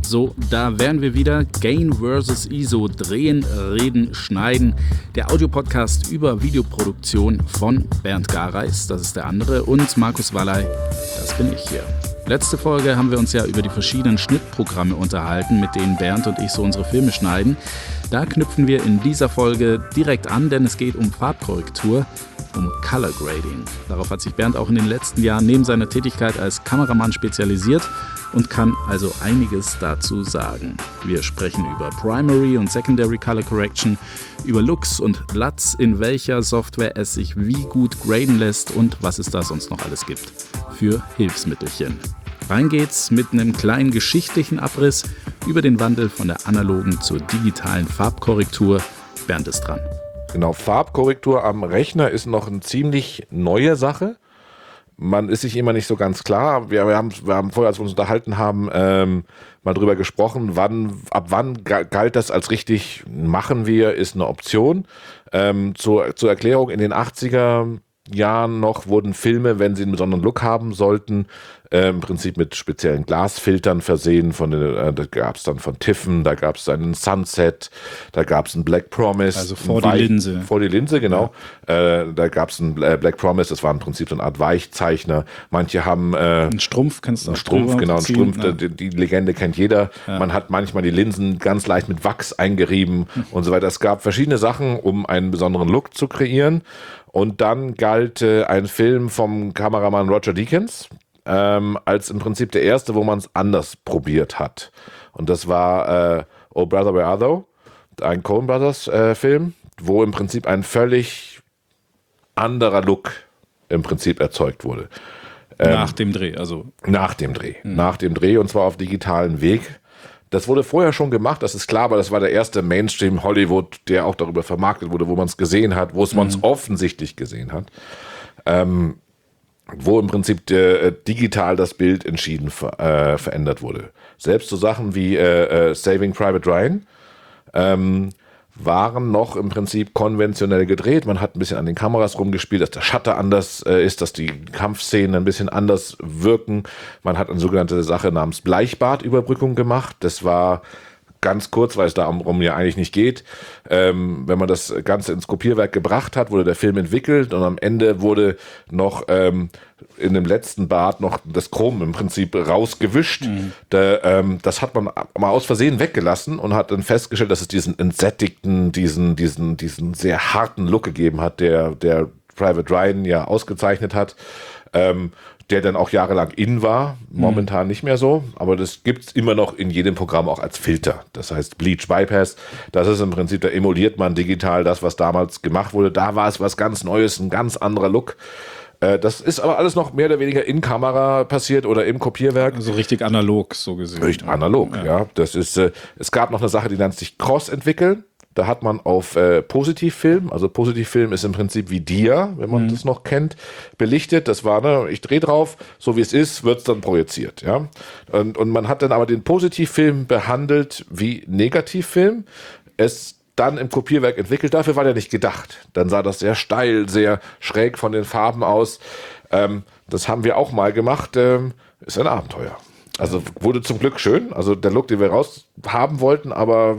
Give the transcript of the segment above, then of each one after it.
So, da wären wir wieder. Gain vs. ISO, drehen, reden, schneiden. Der Audiopodcast über Videoproduktion von Bernd Gareis, das ist der andere, und Markus Wallay, das bin ich hier. Letzte Folge haben wir uns ja über die verschiedenen Schnittprogramme unterhalten, mit denen Bernd und ich so unsere Filme schneiden. Da knüpfen wir in dieser Folge direkt an, denn es geht um Farbkorrektur, um Color Grading. Darauf hat sich Bernd auch in den letzten Jahren neben seiner Tätigkeit als Kameramann spezialisiert und kann also einiges dazu sagen. Wir sprechen über Primary und Secondary Color Correction, über Lux und LUTs, in welcher Software es sich wie gut graden lässt und was es da sonst noch alles gibt für Hilfsmittelchen. Rein geht's mit einem kleinen geschichtlichen Abriss über den Wandel von der analogen zur digitalen Farbkorrektur. Bernd ist dran. Genau, Farbkorrektur am Rechner ist noch eine ziemlich neue Sache. Man ist sich immer nicht so ganz klar. Wir haben vorher, als wir uns unterhalten haben, mal drüber gesprochen, ab wann galt das als richtig machen wir, ist eine Option. Zur Erklärung, in den 80er Jahren noch wurden Filme, wenn sie einen besonderen Look haben sollten, im Prinzip mit speziellen Glasfiltern versehen. Da gab es dann von Tiffen, da gab es einen Sunset, da gab es einen Black Promise. Also vor die Linse. Vor die Linse, genau. Ja. Da gab es einen Black Promise, das war im Prinzip so eine Art Weichzeichner. Manche haben einen Strumpf, kennst du auch? Einen Strumpf, die Legende kennt jeder. Ja. Man hat manchmal die Linsen ganz leicht mit Wachs eingerieben und so weiter. Es gab verschiedene Sachen, um einen besonderen Look zu kreieren. Und dann galt ein Film vom Kameramann Roger Deakins als im Prinzip der erste, wo man es anders probiert hat. Und das war Oh Brother, Where Art Thou? Ein Coen Brothers Film, wo im Prinzip ein völlig anderer Look im Prinzip erzeugt wurde. Nach dem Dreh, also. Nach dem Dreh und zwar auf digitalen Weg. Das wurde vorher schon gemacht, das ist klar, aber das war der erste Mainstream-Hollywood, der auch darüber vermarktet wurde, wo man es gesehen hat, wo man es offensichtlich gesehen hat, wo im Prinzip digital das Bild entschieden verändert wurde. Selbst so Sachen wie Saving Private Ryan waren noch im Prinzip konventionell gedreht. Man hat ein bisschen an den Kameras rumgespielt, dass der Shutter anders ist, dass die Kampfszenen ein bisschen anders wirken. Man hat eine sogenannte Sache namens Bleichbadüberbrückung gemacht. Das war ganz kurz, weil es darum ja eigentlich nicht geht. Wenn man das Ganze ins Kopierwerk gebracht hat, wurde der Film entwickelt und am Ende wurde noch in dem letzten Bad noch das Chrom im Prinzip rausgewischt. Das hat man mal aus Versehen weggelassen und hat dann festgestellt, dass es diesen entsättigten, diesen sehr harten Look gegeben hat, der Private Ryan ja ausgezeichnet hat. Der dann auch jahrelang in war, momentan nicht mehr so, aber das gibt's immer noch in jedem Programm auch als Filter. Das heißt Bleach Bypass, das ist im Prinzip, da emuliert man digital das, was damals gemacht wurde. Da war es was ganz Neues, ein ganz anderer Look. Das ist aber alles noch mehr oder weniger in Kamera passiert oder im Kopierwerk. Also richtig analog, so gesehen. Richtig analog, ja. Das ist, es gab noch eine Sache, die nennt sich Cross entwickeln. Da hat man auf Positivfilm, also Positivfilm ist im Prinzip wie Dia, wenn man das noch kennt, belichtet. Das war, ich drehe drauf, so wie es ist, wird es dann projiziert. Ja? Und man hat dann aber den Positivfilm behandelt wie Negativfilm. Es dann im Kopierwerk entwickelt, dafür war der nicht gedacht. Dann sah das sehr steil, sehr schräg von den Farben aus. Das haben wir auch mal gemacht. Ist ein Abenteuer. Also wurde zum Glück schön. Also der Look, den wir raus haben wollten, aber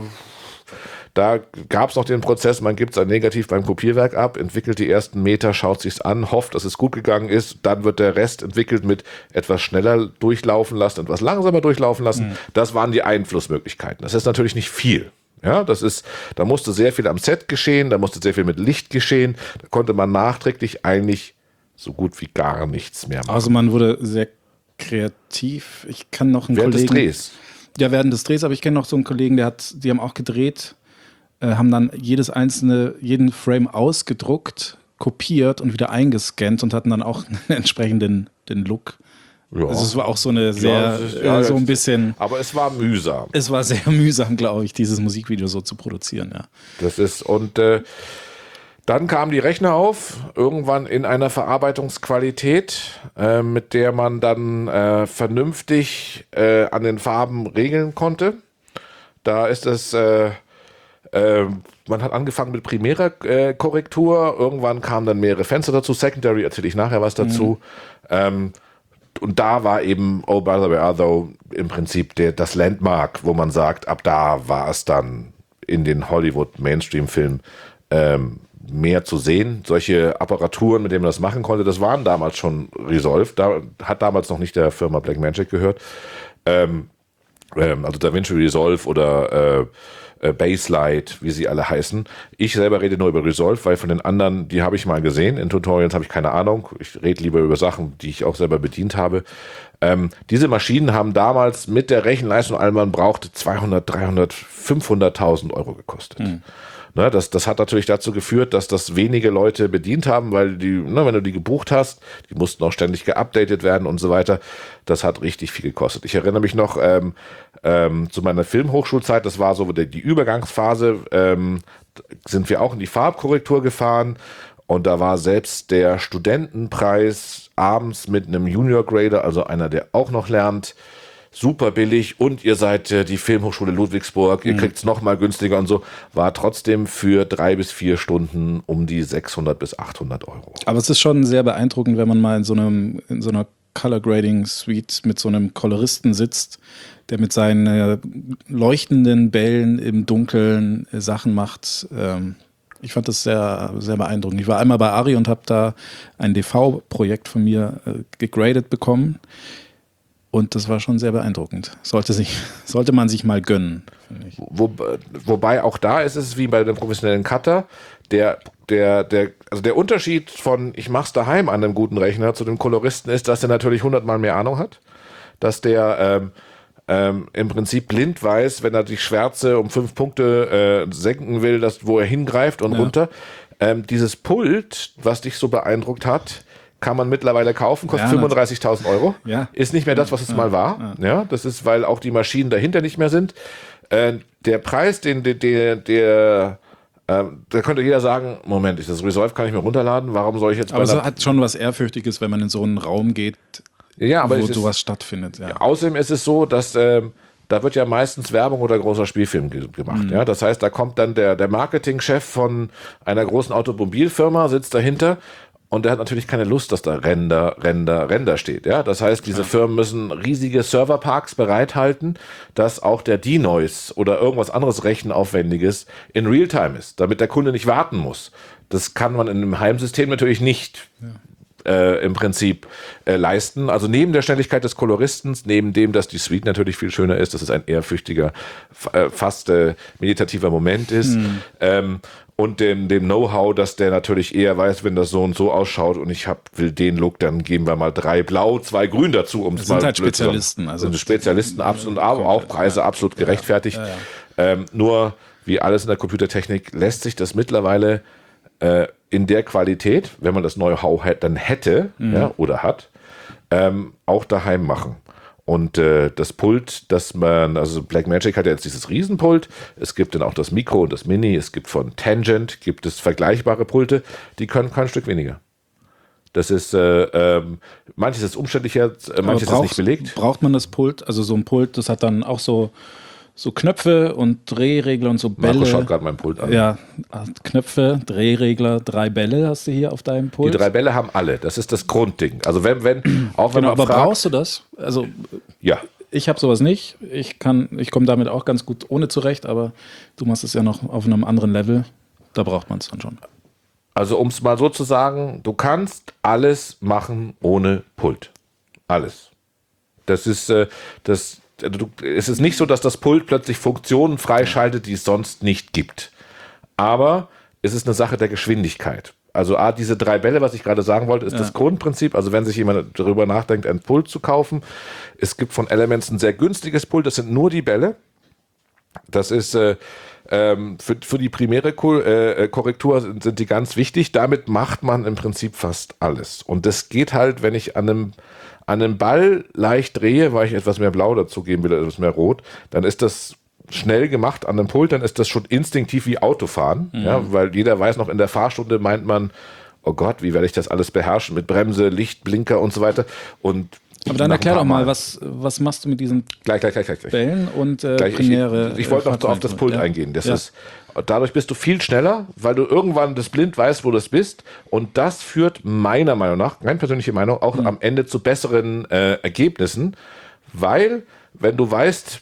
da gab es noch den Prozess, man gibt es ein Negativ beim Kopierwerk ab, entwickelt die ersten Meter, schaut sich's an, hofft, dass es gut gegangen ist, dann wird der Rest entwickelt mit etwas schneller durchlaufen lassen, etwas langsamer durchlaufen lassen. Das waren die Einflussmöglichkeiten. Das ist natürlich nicht viel. Ja, da musste sehr viel am Set geschehen, da musste sehr viel mit Licht geschehen, da konnte man nachträglich eigentlich so gut wie gar nichts mehr machen. Also man wurde sehr kreativ. Ich kann noch einen Während Kollegen... des Drehs? Ja, während des Drehs, aber ich kenne noch so einen Kollegen, die haben auch gedreht, haben dann jeden Frame ausgedruckt, kopiert und wieder eingescannt und hatten dann auch entsprechend den Look. Ja. Also es war auch so eine sehr, so ein bisschen... Aber es war mühsam. Es war sehr mühsam, glaube ich, dieses Musikvideo so zu produzieren, ja. Das ist, und dann kamen die Rechner auf, irgendwann in einer Verarbeitungsqualität, mit der man dann vernünftig an den Farben regeln konnte. Da ist es... man hat angefangen mit Primera-Korrektur, irgendwann kamen dann mehrere Fenster dazu, Secondary erzähle ich nachher was dazu. Und da war eben Oh Brother, Where Art Thou im Prinzip das Landmark, wo man sagt, ab da war es dann in den Hollywood-Mainstream-Filmen mehr zu sehen. Solche Apparaturen, mit denen man das machen konnte, das waren damals schon Resolve. Da hat damals noch nicht der Firma Blackmagic gehört. Also DaVinci Resolve oder Baselight, wie sie alle heißen. Ich selber rede nur über Resolve, weil von den anderen, die habe ich mal gesehen. In Tutorials habe ich keine Ahnung. Ich rede lieber über Sachen, die ich auch selber bedient habe. Diese Maschinen haben damals mit der Rechenleistung, all man brauchte, 200, 300, 500.000 Euro gekostet. Ne, das hat natürlich dazu geführt, dass das wenige Leute bedient haben, weil wenn du die gebucht hast, die mussten auch ständig geupdatet werden und so weiter. Das hat richtig viel gekostet. Ich erinnere mich noch zu meiner Filmhochschulzeit, das war so die Übergangsphase, sind wir auch in die Farbkorrektur gefahren und da war selbst der Studentenpreis abends mit einem Junior Grader, also einer, der auch noch lernt, super billig und ihr seid die Filmhochschule Ludwigsburg, ihr kriegt es noch mal günstiger und so, war trotzdem für 3 bis 4 Stunden um die 600 bis 800 Euro. Aber es ist schon sehr beeindruckend, wenn man mal in so einer Color Grading Suite mit so einem Koloristen sitzt, der mit seinen leuchtenden Bällen im Dunkeln Sachen macht. Ich fand das sehr, sehr beeindruckend. Ich war einmal bei Ari und habe da ein DV-Projekt von mir gegradet bekommen. Und das war schon sehr beeindruckend. Sollte man sich mal gönnen, finde ich. Wobei auch da ist es wie bei dem professionellen Cutter, also der Unterschied von ich mach's daheim an einem guten Rechner zu dem Koloristen ist, dass der natürlich 100-mal mehr Ahnung hat. Dass der im Prinzip blind weiß, wenn er die Schwärze um 5 Punkte senken will, wo er hingreift und runter. Dieses Pult, was dich so beeindruckt hat, kann man mittlerweile kaufen, kostet 35.000 Euro. Ja. Ist nicht mehr das, was es mal war. Ja, das ist, weil auch die Maschinen dahinter nicht mehr sind. Der Preis, da könnte jeder sagen, Moment, das Resolve kann ich mir runterladen, warum soll ich jetzt... Aber es hat schon was Ehrfürchtiges, wenn man in so einen Raum geht, wo sowas stattfindet. Ja. Außerdem ist es so, dass da wird ja meistens Werbung oder großer Spielfilm gemacht. Ja? Das heißt, da kommt dann der Marketingchef von einer großen Automobilfirma, sitzt dahinter. Und der hat natürlich keine Lust, dass da Render steht. Ja? Das heißt, diese Firmen müssen riesige Serverparks bereithalten, dass auch der Denoise oder irgendwas anderes Rechenaufwendiges in Realtime ist, damit der Kunde nicht warten muss. Das kann man in einem Heimsystem natürlich nicht im Prinzip leisten. Also neben der Schnelligkeit des Koloristens, neben dem, dass die Suite natürlich viel schöner ist, dass es ein ehrfürchtiger, fast meditativer Moment ist, und dem Know-how, dass der natürlich eher weiß, wenn das so und so ausschaut und ich will den Look, dann geben wir mal 3 Blau, 2 Grün dazu, um es mal halt Spezialisten. Also Spezialisten, absolut, aber auch Preise absolut gerechtfertigt. Nur, wie alles in der Computertechnik, lässt sich das mittlerweile in der Qualität, wenn man das Know-how dann hätte oder hat, auch daheim machen. Und das Pult, also Blackmagic hat ja jetzt dieses Riesenpult, es gibt dann auch das Micro und das Mini, es gibt von Tangent, gibt es vergleichbare Pulte, die können kein Stück weniger. Das ist, manches ist umständlicher, manches ist nicht belegt. Braucht man das Pult, also so ein Pult, das hat dann auch so Knöpfe und Drehregler und so Bälle. Marco schaut gerade mein Pult an. Ja, Knöpfe, Drehregler, 3 Bälle hast du hier auf deinem Pult. Die 3 Bälle haben alle, das ist das Grundding. Also wenn aber brauchst du das? Also ja. Ich habe sowas nicht. Ich komme damit auch ganz gut ohne zurecht, aber du machst es ja noch auf einem anderen Level. Da braucht man es dann schon. Also um es mal so zu sagen, du kannst alles machen ohne Pult. Alles. Das ist es ist nicht so, dass das Pult plötzlich Funktionen freischaltet, die es sonst nicht gibt. Aber es ist eine Sache der Geschwindigkeit. Also diese 3 Bälle, was ich gerade sagen wollte, ist das Grundprinzip. Also wenn sich jemand darüber nachdenkt, ein Pult zu kaufen, es gibt von Elements ein sehr günstiges Pult, das sind nur die Bälle. Das ist für die primäre Korrektur sind die ganz wichtig. Damit macht man im Prinzip fast alles. Und das geht halt, wenn ich an einem Ball leicht drehe, weil ich etwas mehr Blau dazugeben will, etwas mehr Rot, dann ist das schnell gemacht an einem Pult, dann ist das schon instinktiv wie Autofahren, weil jeder weiß noch, in der Fahrstunde meint man, oh Gott, wie werde ich das alles beherrschen mit Bremse, Licht, Blinker und so weiter. Aber dann erklär doch mal, was machst du mit diesen Bällen und Premiere? Ich wollte noch auf das Pult eingehen. Dadurch bist du viel schneller, weil du irgendwann das blind weißt, wo du bist. Und das führt meiner Meinung nach, meine persönliche Meinung, auch am Ende zu besseren Ergebnissen, weil wenn du weißt,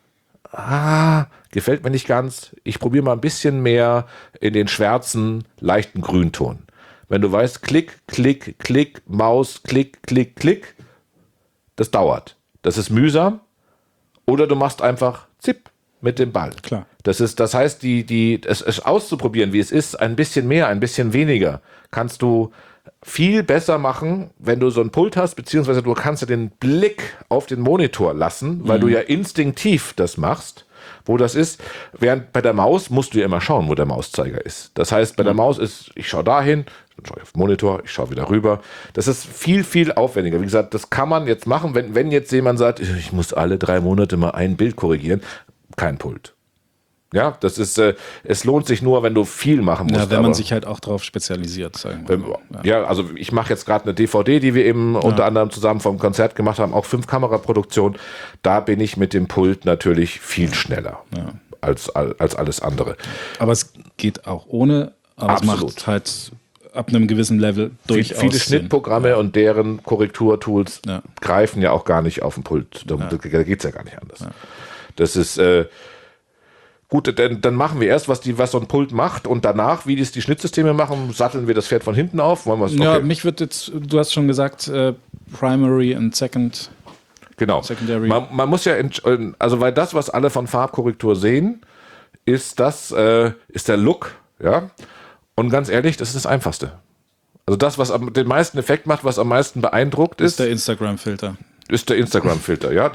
gefällt mir nicht ganz, ich probiere mal ein bisschen mehr in den schwarzen, leichten Grünton. Wenn du weißt, Klick, Klick, Klick, Maus, Klick, Klick, Klick, das dauert. Das ist mühsam. Oder du machst einfach Zip mit dem Ball. Klar. Das heißt, es auszuprobieren, wie es ist, ein bisschen mehr, ein bisschen weniger, kannst du viel besser machen, wenn du so ein Pult hast, beziehungsweise du kannst ja den Blick auf den Monitor lassen, weil du ja instinktiv das machst, wo das ist. Während bei der Maus musst du ja immer schauen, wo der Mauszeiger ist. Das heißt, bei der Maus ist, ich schaue dahin, dann schaue ich auf den Monitor, ich schaue wieder rüber. Das ist viel, viel aufwendiger. Wie gesagt, das kann man jetzt machen, wenn jetzt jemand sagt, ich muss alle 3 Monate mal ein Bild korrigieren, kein Pult. Ja, das ist, es lohnt sich nur, wenn du viel machen musst. Ja, wenn man sich halt auch darauf spezialisiert, sagen wir mal. Ja, also ich mache jetzt gerade eine DVD, die wir eben unter anderem zusammen vom Konzert gemacht haben, auch 5-Kamera-Produktion. Da bin ich mit dem Pult natürlich viel schneller als alles andere. Aber es geht auch ohne, aber Absolut. es macht halt ab einem gewissen Level durchaus Viele Schnittprogramme und deren Korrekturtools greifen ja auch gar nicht auf den Pult. Da geht es ja gar nicht anders. Ja. Das ist gut, dann machen wir erst, was so ein Pult macht und danach, wie die Schnittsysteme machen, satteln wir das Pferd von hinten auf. Wollen wir es? Ja, mich wird jetzt, du hast schon gesagt, Primary und Second. Genau. Secondary. Man muss ja, also weil das, was alle von Farbkorrektur sehen, ist der Look, ja. Und ganz ehrlich, das ist das Einfachste. Also das, was den meisten Effekt macht, was am meisten beeindruckt ist der Instagram-Filter. Ist der Instagram-Filter, ja.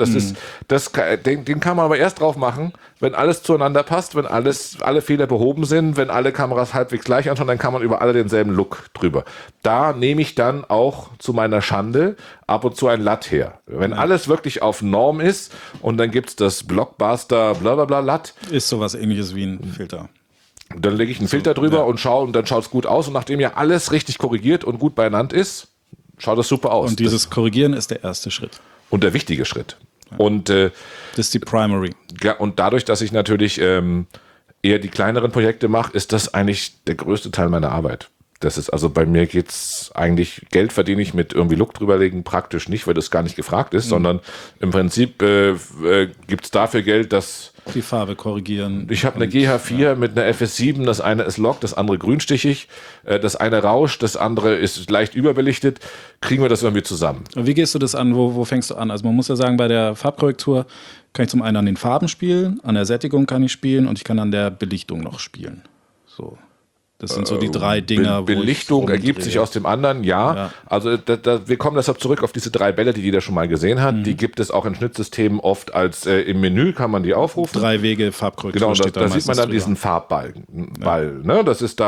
Den kann man aber erst drauf machen, wenn alles zueinander passt, wenn alle Fehler behoben sind, wenn alle Kameras halbwegs gleich anschauen, dann kann man über alle denselben Look drüber. Da nehme ich dann auch zu meiner Schande ab und zu ein LUT her. Wenn alles wirklich auf Norm ist und dann gibt es das Blockbuster blablabla LUT. Ist sowas ähnliches wie ein Filter. Dann lege ich einen Filter drüber und schaue und dann schaut es gut aus und nachdem ja alles richtig korrigiert und gut beieinander ist, schaut das super aus. Und dieses Korrigieren ist der erste Schritt. Und der wichtige Schritt. Ja. Und das ist die Primary. Ja, und dadurch, dass ich natürlich eher die kleineren Projekte mache, ist das eigentlich der größte Teil meiner Arbeit. Das ist, also bei mir geht's eigentlich, Geld verdiene ich mit irgendwie Look drüberlegen praktisch nicht, weil das gar nicht gefragt ist, sondern im Prinzip gibt's dafür Geld, dass die Farbe korrigieren. Ich habe eine GH4 mit einer FS7, das eine ist Lock, das andere grünstichig, das eine rauscht, das andere ist leicht überbelichtet. Kriegen wir das irgendwie zusammen? Und wie gehst du das an? Wo fängst du an? Also man muss ja sagen, bei der Farbkorrektur kann ich zum einen an den Farben spielen, an der Sättigung kann ich spielen und ich kann an der Belichtung noch spielen. So. Das sind so die 3 Dinger, wo Belichtung ergibt sich aus dem anderen, ja. Also wir kommen deshalb zurück auf diese 3 Bälle, die jeder schon mal gesehen hat. Die gibt es auch in Schnittsystemen oft als im Menü kann man die aufrufen. 3 Wege Farbkorrektur. Genau, da sieht man dann diesen Farbbalken. Ne? Das ist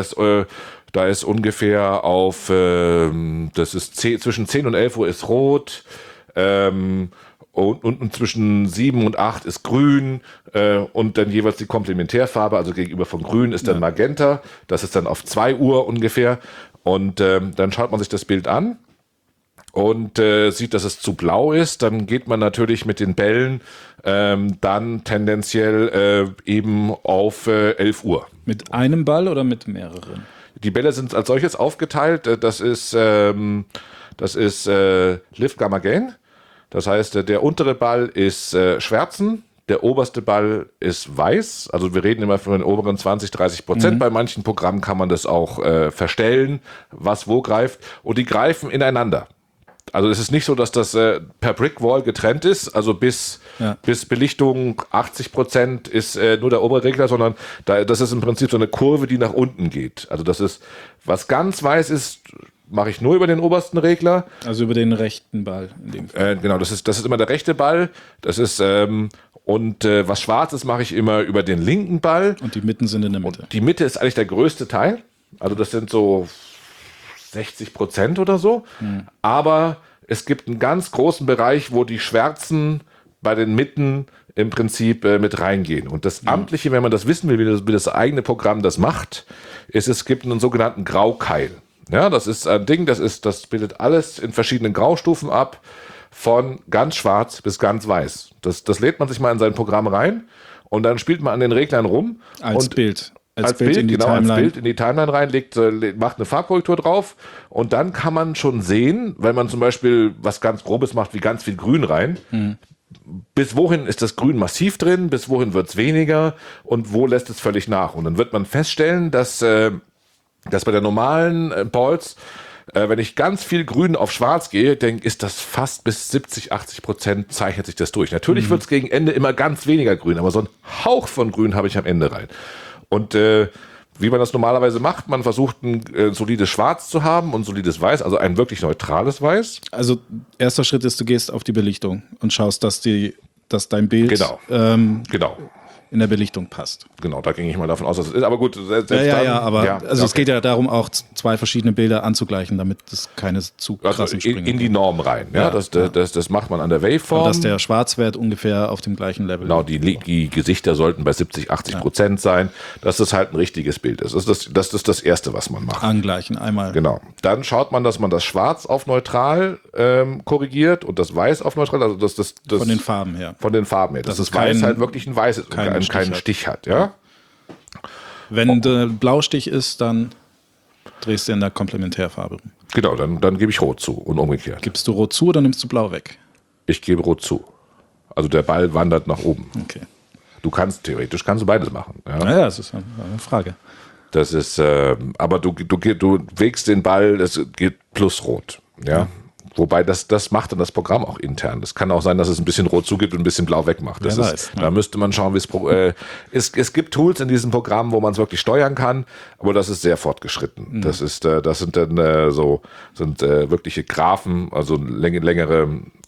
da ist ungefähr auf das ist zwischen 10 und 11 Uhr ist rot. Und zwischen 7 und 8 ist grün und dann jeweils die Komplementärfarbe, also gegenüber von grün ist dann Magenta, das ist dann auf 2 Uhr ungefähr und dann schaut man sich das Bild an und sieht, dass es zu blau ist, dann geht man natürlich mit den Bällen dann tendenziell eben auf 11 Uhr. Mit einem Ball oder mit mehreren? Die Bälle sind als solches aufgeteilt, das ist Lift Gamma Gain. Das heißt, der untere Ball ist schwärzen, der oberste Ball ist weiß. Also wir reden immer von den oberen 20-30%. Bei manchen Programmen kann man das auch verstellen, was wo greift. Und die greifen ineinander. Also es ist nicht so, dass das per Brickwall getrennt ist. Also bis Belichtung 80% ist nur der obere Regler, sondern das ist im Prinzip so eine Kurve, die nach unten geht. Also das ist, was ganz weiß ist, mache ich nur über den obersten Regler. Also über den rechten Ball. In dem Fall. Genau, das ist immer der rechte Ball. Das ist was schwarz ist, mache ich immer über den linken Ball. Und die Mitten sind in der Mitte. Und die Mitte ist eigentlich der größte Teil. Also das sind so 60% oder so. Aber es gibt einen ganz großen Bereich, wo die Schwärzen bei den Mitten im Prinzip mit reingehen. Und das Amtliche, wenn man das wissen will, wie das eigene Programm das macht, ist, es gibt einen sogenannten Graukeil. Ja, das ist ein Ding, das bildet alles in verschiedenen Graustufen ab, von ganz schwarz bis ganz weiß. Das lädt man sich mal in sein Programm rein und dann spielt man an den Reglern rum. Als Bild in die Timeline rein, macht eine Farbkorrektur drauf und dann kann man schon sehen, wenn man zum Beispiel was ganz Grobes macht, wie ganz viel Grün rein, bis wohin ist das Grün massiv drin, bis wohin wird es weniger und wo lässt es völlig nach. Und dann wird man feststellen, dass bei der normalen Balls, wenn ich ganz viel Grün auf Schwarz gehe, ist das fast bis 70-80% zeichnet sich das durch. Natürlich wird es gegen Ende immer ganz weniger Grün, aber so ein Hauch von Grün habe ich am Ende rein. Und wie man das normalerweise macht, man versucht ein solides Schwarz zu haben und solides Weiß, also ein wirklich neutrales Weiß. Also erster Schritt ist, du gehst auf die Belichtung und schaust, dass dein Bild Genau. in der Belichtung passt. Genau, da ging ich mal davon aus, dass es ist. Aber gut, selbst es geht ja darum, auch zwei verschiedene Bilder anzugleichen, damit es keine zu krassen Sprünge in die Norm rein. Ja, das macht man an der Waveform. Und dass der Schwarzwert ungefähr auf dem gleichen Level Genau, die Gesichter sollten bei 70-80% sein, dass das halt ein richtiges Bild ist. Das ist das Erste, was man macht. Angleichen, einmal. Genau. Dann schaut man, dass man das Schwarz auf neutral korrigiert und das Weiß auf neutral. Also das von den Farben her. Von den Farben her. Dass das Weiß halt wirklich ein Weiß ist und keinen Stich hat. Ja? Wenn der Blaustich ist, dann drehst du in der Komplementärfarbe rum. Genau, dann gebe ich Rot zu und umgekehrt. Gibst du Rot zu oder nimmst du Blau weg? Ich gebe Rot zu. Also der Ball wandert nach oben. Okay. Theoretisch kannst du beides machen. Ja, naja, das ist eine Frage. Das ist, aber du wägst den Ball, es geht plus Rot. Ja. Wobei das macht dann das Programm auch intern. Das kann auch sein, dass es ein bisschen Rot zugibt und ein bisschen Blau wegmacht. Da müsste man schauen, wie es gibt Tools in diesem Programm, wo man es wirklich steuern kann, aber das ist sehr fortgeschritten. Das sind dann wirkliche Graphen, also längere,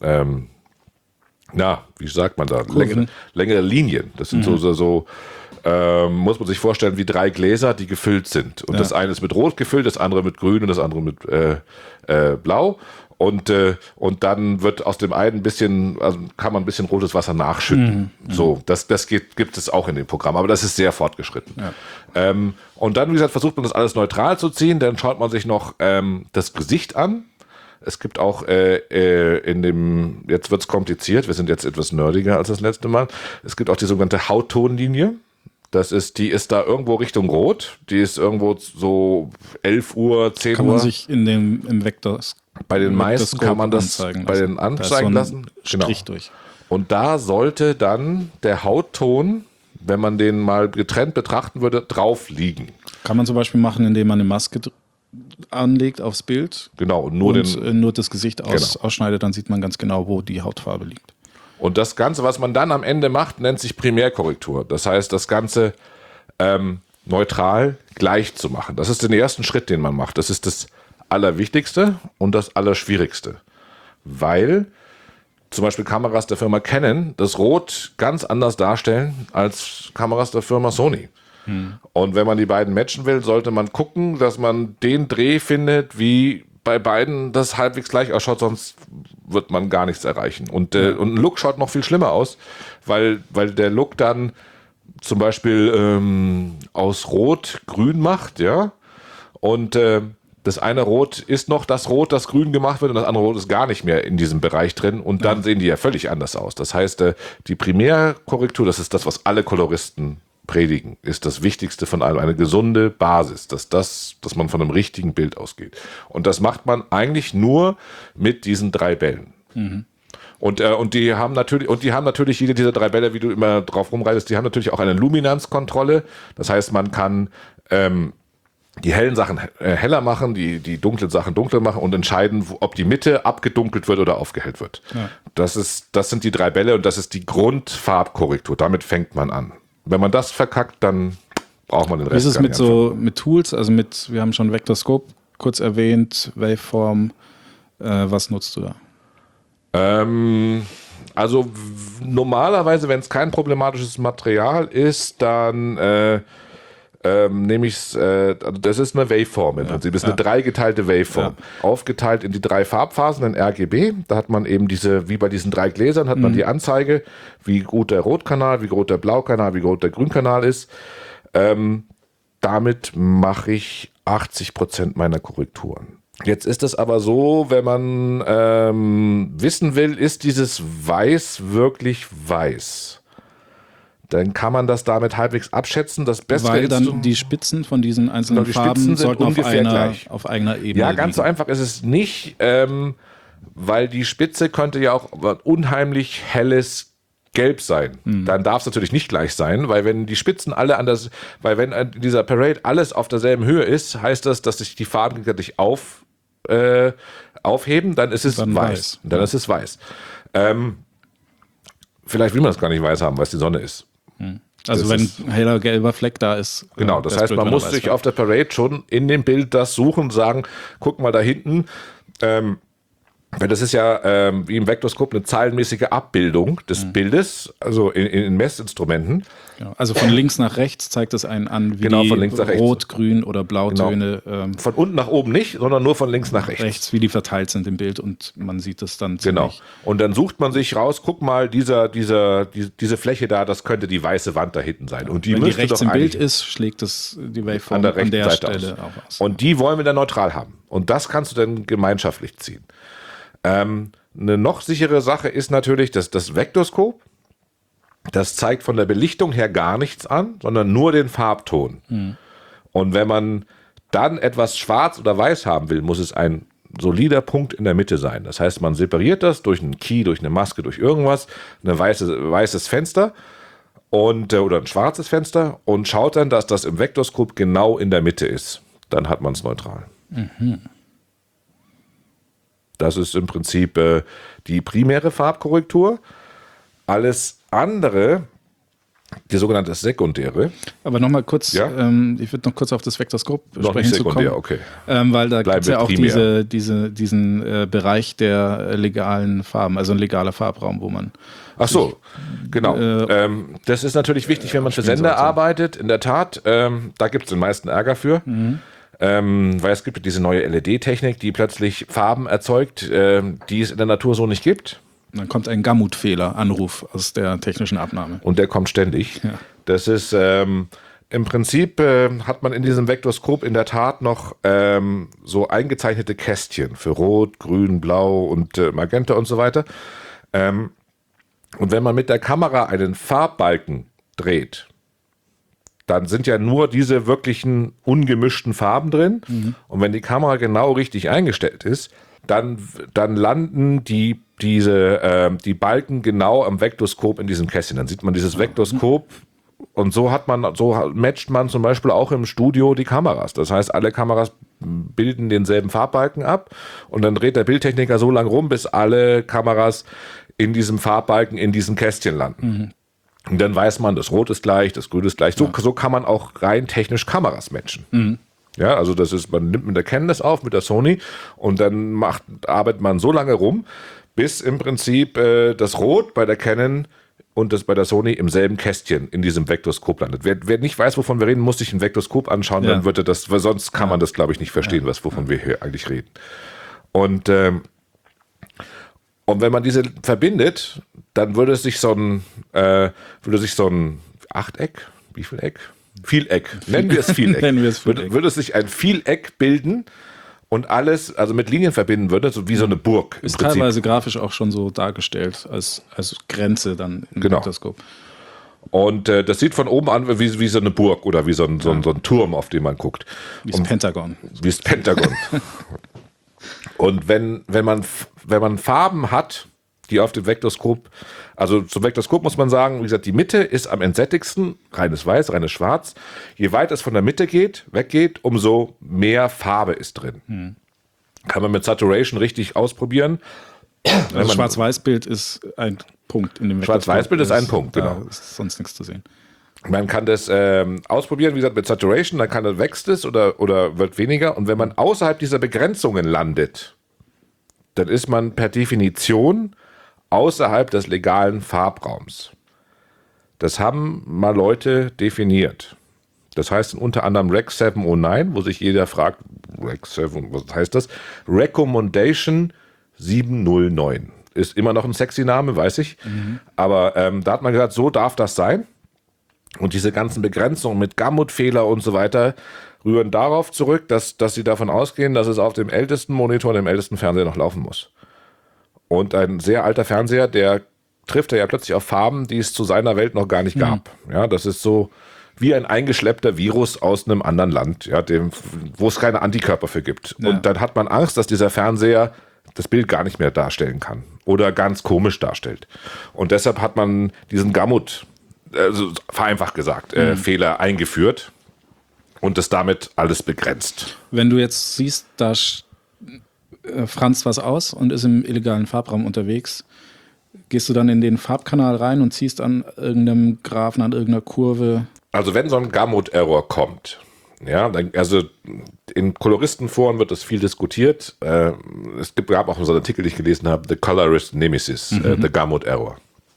wie sagt man da? Längere Linien. Das sind muss man sich vorstellen, wie 3 Gläser, die gefüllt sind. Und das eine ist mit Rot gefüllt, das andere mit Grün und das andere mit Blau. Und dann wird aus dem einen kann man ein bisschen rotes Wasser nachschütten. So, das gibt es auch in dem Programm, aber das ist sehr fortgeschritten. Ja. Und dann, wie gesagt, versucht man das alles neutral zu ziehen, dann schaut man sich noch das Gesicht an. Es gibt auch jetzt wird es kompliziert, wir sind jetzt etwas nerdiger als das letzte Mal. Es gibt auch die sogenannte Hauttonlinie. Die ist da irgendwo Richtung Rot. Die ist irgendwo so 11 Uhr, 10 Uhr. Kann man sich im Vektor. Bei den meisten kann man das bei den anzeigen lassen. Strich durch. Und da sollte dann der Hautton, wenn man den mal getrennt betrachten würde, drauf liegen. Kann man zum Beispiel machen, indem man eine Maske anlegt aufs Bild. Genau. Und nur das Gesicht ausschneidet, dann sieht man ganz genau, wo die Hautfarbe liegt. Und das Ganze, was man dann am Ende macht, nennt sich Primärkorrektur. Das heißt, das Ganze neutral gleich zu machen. Das ist der erste Schritt, den man macht. Das ist das Allerwichtigste und das Allerschwierigste. Weil zum Beispiel Kameras der Firma Canon das Rot ganz anders darstellen als Kameras der Firma Sony. Und wenn man die beiden matchen will, sollte man gucken, dass man den Dreh findet, wie bei beiden das halbwegs gleich ausschaut, sonst wird man gar nichts erreichen. Und ein Look schaut noch viel schlimmer aus, weil der Look dann zum Beispiel aus Rot grün macht, ja. Und das eine Rot ist noch das Rot, das grün gemacht wird, und das andere Rot ist gar nicht mehr in diesem Bereich drin. Und dann sehen die ja völlig anders aus. Das heißt, die Primärkorrektur, das ist das, was alle Koloristen predigen, ist das Wichtigste von allem, eine gesunde Basis, dass man von einem richtigen Bild ausgeht. Und das macht man eigentlich nur mit diesen 3 Bällen. Und die haben natürlich jede dieser 3 Bälle, wie du immer drauf rumreitest, die haben natürlich auch eine Luminanzkontrolle. Das heißt, man kann die hellen Sachen heller machen, die dunklen Sachen dunkler machen und entscheiden, ob die Mitte abgedunkelt wird oder aufgehellt wird. Ja. Das sind die 3 Bälle und das ist die Grundfarbkorrektur. Damit fängt man an. Wenn man das verkackt, dann braucht man den Rest. Wie ist es mit Tools? Also wir haben schon Vectorscope kurz erwähnt, Waveform. Was nutzt du da? Also normalerweise, wenn es kein problematisches Material ist, dann nehme ich das ist eine Waveform im Prinzip. Das ist eine 3 geteilte Waveform. Ja. Aufgeteilt in die 3 Farbphasen in RGB. Da hat man eben wie bei diesen 3 Gläsern, hat man die Anzeige, wie gut der Rotkanal, wie gut der Blaukanal, wie gut der Grünkanal ist. Damit mache ich 80% meiner Korrekturen. Jetzt ist es aber so, wenn man wissen will, ist dieses Weiß wirklich weiß? Dann kann man das damit halbwegs abschätzen. Das Beste Weil dann die Spitzen von diesen einzelnen Farben sollten auf einer Ebene Ja, ganz so einfach ist es nicht, weil die Spitze könnte ja auch unheimlich helles Gelb sein. Dann darf es natürlich nicht gleich sein, weil wenn die Spitzen alle weil wenn in dieser Parade alles auf derselben Höhe ist, heißt das, dass sich die Farben gegenseitig aufheben, dann ist es weiß. Dann ist es weiß. Vielleicht will man es gar nicht weiß haben, weil es die Sonne ist. Also wenn ein heller gelber Fleck da ist. Genau, das heißt, man muss sich auf der Parade schon in dem Bild das suchen und sagen, guck mal da hinten, weil das ist ja wie im Vektorskop eine zahlenmäßige Abbildung des Bildes, also in Messinstrumenten. Genau. Also von links nach rechts zeigt es einen an, wie genau, von links nach rechts. Rot, Grün oder Blautöne. Genau. Von unten nach oben nicht, sondern nur von links nach rechts. Wie die verteilt sind im Bild und man sieht das dann ziemlich. Genau. Und dann sucht man sich raus, guck mal, diese Fläche da, das könnte die weiße Wand da hinten sein. Und wenn die rechts im Bild ist, schlägt es die Waveform an der Seite Stelle auch aus. Und die wollen wir dann neutral haben. Und das kannst du dann gemeinschaftlich ziehen. Eine noch sichere Sache ist natürlich, dass das Vektorskop, das zeigt von der Belichtung her gar nichts an, sondern nur den Farbton. Und wenn man dann etwas schwarz oder weiß haben will, muss es ein solider Punkt in der Mitte sein. Das heißt, man separiert das durch einen Key, durch eine Maske, durch irgendwas, ein weißes Fenster oder ein schwarzes Fenster und schaut dann, dass das im Vektorskop genau in der Mitte ist. Dann hat man es neutral. Das ist im Prinzip die primäre Farbkorrektur. Alles andere, die sogenannte sekundäre. Aber nochmal kurz, ja? Ich würde noch kurz auf das Vektorskop noch sprechen nicht sekundär, kommen. Okay. Weil da gibt es ja auch primär. diesen Bereich der legalen Farben, also ein legaler Farbraum, wo man... Ach so, genau. Das ist natürlich wichtig, wenn man für Sender arbeitet. In der Tat, da gibt es den meisten Ärger für. Weil es gibt diese neue LED-Technik, die plötzlich Farben erzeugt, die es in der Natur so nicht gibt. Dann kommt ein Gamut-Fehler-Anruf aus der technischen Abnahme. Und der kommt ständig. Ja. Das ist im Prinzip hat man in diesem Vektorskop in der Tat noch so eingezeichnete Kästchen für Rot, Grün, Blau und Magenta und so weiter. Und wenn man mit der Kamera einen Farbbalken dreht, dann sind ja nur diese wirklichen ungemischten Farben drin. Und wenn die Kamera genau richtig eingestellt ist, dann landen die Balken genau am Vektorskop in diesem Kästchen. Dann sieht man dieses Vektorskop und so matcht man zum Beispiel auch im Studio die Kameras. Das heißt, alle Kameras bilden denselben Farbbalken ab und dann dreht der Bildtechniker so lange rum, bis alle Kameras in diesem Farbbalken in diesen Kästchen landen. Und dann weiß man, das Rot ist gleich, das Grün ist gleich. So kann man auch rein technisch Kameras matchen. Ja, also man nimmt mit der Canon das auf, mit der Sony und dann arbeitet man so lange rum, bis im Prinzip das Rot bei der Canon und das bei der Sony im selben Kästchen in diesem Vektorskop landet. Wer nicht weiß, wovon wir reden, muss sich ein Vektorskop anschauen, dann wird er das, weil sonst kann man das, glaube ich, nicht verstehen, wovon wir hier eigentlich reden. Und wenn man diese verbindet, dann würde sich so ein Achteck, wie viel Eck? Vieleck. Nennen wir es Vieleck. Würde sich ein Vieleck bilden und alles, also mit Linien verbinden würde, so wie so eine Burg. Ist teilweise grafisch auch schon so dargestellt, als Grenze dann im Vektorskop. Und das sieht von oben an wie so eine Burg oder wie so ein Turm, auf den man guckt. Wie das Pentagon. Wie das Pentagon. Und wenn man Farben hat, die auf dem Vektorskop, also zum Vektorskop muss man sagen, wie gesagt, die Mitte ist am entsättigsten, reines Weiß, reines Schwarz. Je weiter es von der Mitte weggeht, umso mehr Farbe ist drin. Kann man mit Saturation richtig ausprobieren. Also Schwarz-Weiß-Bild ist ein Punkt in dem Vektorskop. Schwarz-Weiß-Bild ist ein Punkt, genau. Da ist sonst nichts zu sehen. Man kann das ausprobieren, wie gesagt, mit Saturation, dann wächst es oder wird weniger. Und wenn man außerhalb dieser Begrenzungen landet, dann ist man per Definition außerhalb des legalen Farbraums. Das haben mal Leute definiert. Das heißt unter anderem Rec 709, wo sich jeder fragt, Rec 7, was heißt das? Recommendation 709. Ist immer noch ein sexy Name, weiß ich. Aber da hat man gesagt, so darf das sein. Und diese ganzen Begrenzungen mit Gamut-Fehler und so weiter rühren darauf zurück, dass sie davon ausgehen, dass es auf dem ältesten Monitor und dem ältesten Fernseher noch laufen muss. Und ein sehr alter Fernseher, der trifft ja plötzlich auf Farben, die es zu seiner Welt noch gar nicht gab. Ja, das ist so wie ein eingeschleppter Virus aus einem anderen Land, ja, wo es keine Antikörper für gibt. Ja. Und dann hat man Angst, dass dieser Fernseher das Bild gar nicht mehr darstellen kann oder ganz komisch darstellt. Und deshalb hat man diesen Gamut, also vereinfacht gesagt, Fehler eingeführt und das damit alles begrenzt. Wenn du jetzt siehst, da franzt was aus und ist im illegalen Farbraum unterwegs, gehst du dann in den Farbkanal rein und ziehst an irgendeinem Graphen, an irgendeiner Kurve? Also wenn so ein Gamut-Error kommt, ja, also in Koloristenforen wird das viel diskutiert. Es gab auch so einen Artikel, den ich gelesen habe, The Colorist Nemesis, The Gamut Error.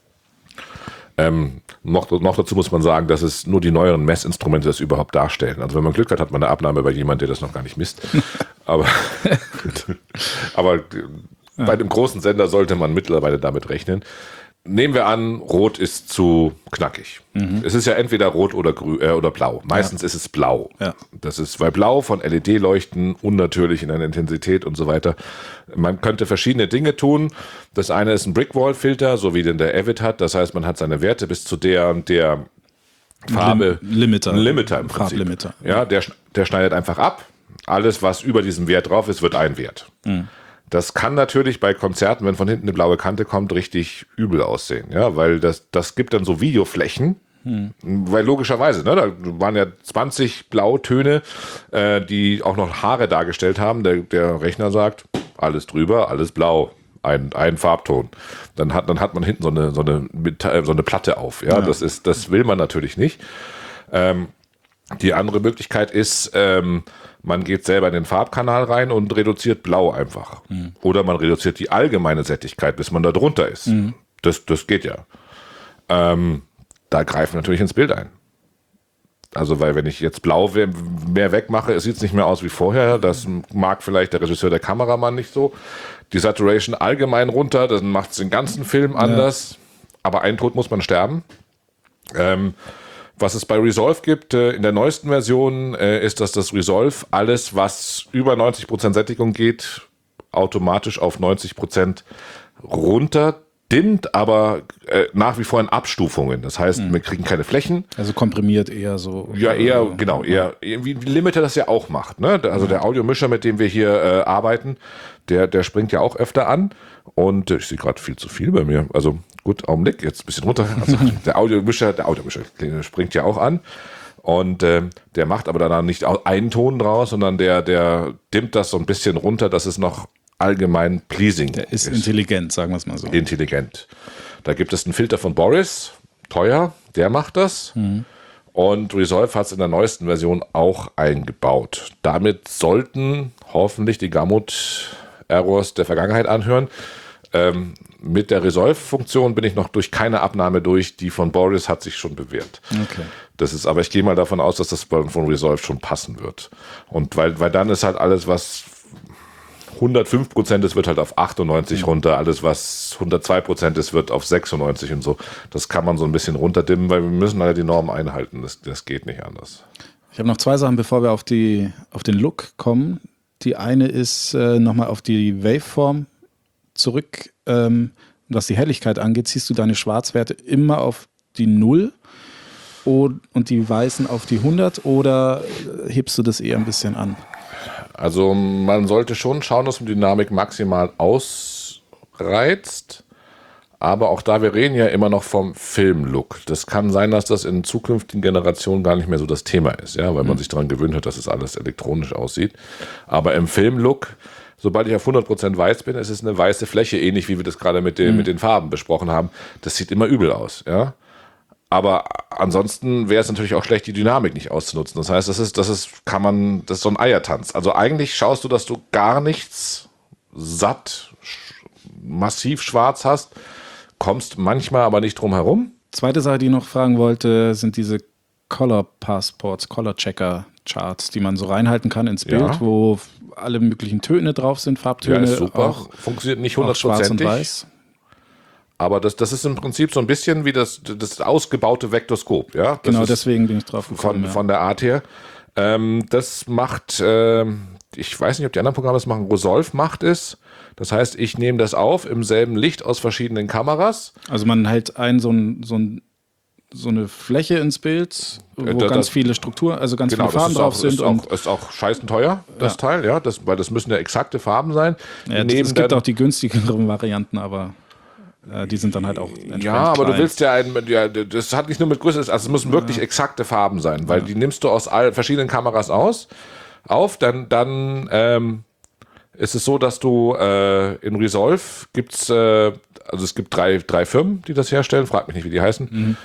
Noch dazu muss man sagen, dass es nur die neueren Messinstrumente das überhaupt darstellen. Also wenn man Glück hat man eine Abnahme bei jemandem, der das noch gar nicht misst. Aber bei dem großen Sender sollte man mittlerweile damit rechnen. Nehmen wir an, Rot ist zu knackig. Es ist ja entweder Rot oder Grün oder Blau. Meistens ist es Blau. Ja. Das ist, weil Blau von LED-Leuchten unnatürlich in einer Intensität und so weiter. Man könnte verschiedene Dinge tun. Das eine ist ein Brickwall-Filter, so wie den der Avid hat. Das heißt, man hat seine Werte bis zu der Farbe. Limiter. Ein Limiter im Prinzip. Farblimiter. Ja, der schneidet einfach ab. Alles, was über diesem Wert drauf ist, wird ein Wert. Das kann natürlich bei Konzerten, wenn von hinten eine blaue Kante kommt, richtig übel aussehen, ja, weil das gibt dann so Videoflächen, weil logischerweise, ne, da waren ja 20 Blautöne, die auch noch Haare dargestellt haben. Der Rechner sagt, alles drüber, alles blau, ein Farbton. Dann hat man hinten so eine Platte auf, ja. Das will man natürlich nicht. Die andere Möglichkeit ist, man geht selber in den Farbkanal rein und reduziert Blau einfach. Oder man reduziert die allgemeine Sättigkeit, bis man da drunter ist. Das geht ja. Da greifen wir natürlich ins Bild ein. Also, weil wenn ich jetzt Blau mehr wegmache, sieht es nicht mehr aus wie vorher. Das mag vielleicht der Regisseur, der Kameramann nicht so. Die Saturation allgemein runter, dann macht es den ganzen Film anders. Aber einen Tod muss man sterben. Was es bei Resolve gibt, in der neuesten Version, ist, dass das Resolve alles, was über 90% Sättigung geht, automatisch auf 90% runter dimmt, aber nach wie vor in Abstufungen. Das heißt, wir kriegen keine Flächen. Also komprimiert eher so. Ja, eher wie Limiter das ja auch macht. Ne? Also der Audiomischer, mit dem wir hier arbeiten, der springt ja auch öfter an. Und ich sehe gerade viel zu viel bei mir. Also gut, Augenblick, jetzt ein bisschen runter. Also der Audiomischer springt ja auch an. Und der macht aber dann nicht einen Ton draus, sondern der dimmt das so ein bisschen runter, dass es noch allgemein pleasing ist. Der ist intelligent, sagen wir es mal so. Intelligent. Da gibt es einen Filter von Boris, teuer, der macht das. Und Resolve hat es in der neuesten Version auch eingebaut. Damit sollten hoffentlich die Gamut-Errors der Vergangenheit anhören. Mit der Resolve-Funktion bin ich noch durch keine Abnahme durch. Die von Boris hat sich schon bewährt. Okay. Das ist, aber ich gehe mal davon aus, dass das von Resolve schon passen wird. Und weil dann ist halt alles, was 105% ist, wird halt auf 98 runter. Alles, was 102% ist, wird auf 96 und so. Das kann man so ein bisschen runterdimmen, weil wir müssen halt die Normen einhalten. Das geht nicht anders. Ich habe noch zwei Sachen, bevor wir auf den Look kommen. Die eine ist nochmal auf die Waveform zurück. Was die Helligkeit angeht, ziehst du deine Schwarzwerte immer auf die 0 und die weißen auf die 100 oder hebst du das eher ein bisschen an? Also man sollte schon schauen, dass man Dynamik maximal ausreizt. Aber auch da, wir reden ja immer noch vom Filmlook. Das kann sein, dass das in zukünftigen Generationen gar nicht mehr so das Thema ist, ja, weil man sich daran gewöhnt hat, dass es alles elektronisch aussieht. Aber im Filmlook, sobald ich auf 100% weiß bin, ist es eine weiße Fläche, ähnlich wie wir das gerade mit den Farben besprochen haben. Das sieht immer übel aus, ja. Aber ansonsten wäre es natürlich auch schlecht, die Dynamik nicht auszunutzen. Das heißt, das ist so ein Eiertanz. Also eigentlich schaust du, dass du gar nichts satt, massiv schwarz hast, kommst manchmal aber nicht drum herum. Zweite Sache, die ich noch fragen wollte, sind diese Color Passports, Color Checker Charts, die man so reinhalten kann ins Bild, wo alle möglichen Töne drauf sind, Farbtöne. Ja, ist super. Auch, funktioniert nicht 100%. Schwarz und weiß. Aber das ist im Prinzip so ein bisschen wie das ausgebaute Vektoskop. Ja? Das genau, deswegen bin ich drauf gekommen. Von der Art her. Das macht, ich weiß nicht, ob die anderen Programme das machen, Resolve macht es. Das heißt, ich nehme das auf im selben Licht aus verschiedenen Kameras. Also man hält so ein so eine Fläche ins Bild, wo ganz viele Strukturen, also ganz viele Farben drauf sind. Ist auch scheißen teuer, das Teil, ja, weil das müssen ja exakte Farben sein. Ja, es gibt auch die günstigeren Varianten, aber die sind dann halt auch entsprechend aber klein. du willst das hat nicht nur mit Größe, also es müssen wirklich exakte Farben sein, weil die nimmst du aus verschiedenen Kameras dann ist es so, dass du in Resolve gibt's, also es gibt drei Firmen, die das herstellen, frag mich nicht, wie die heißen.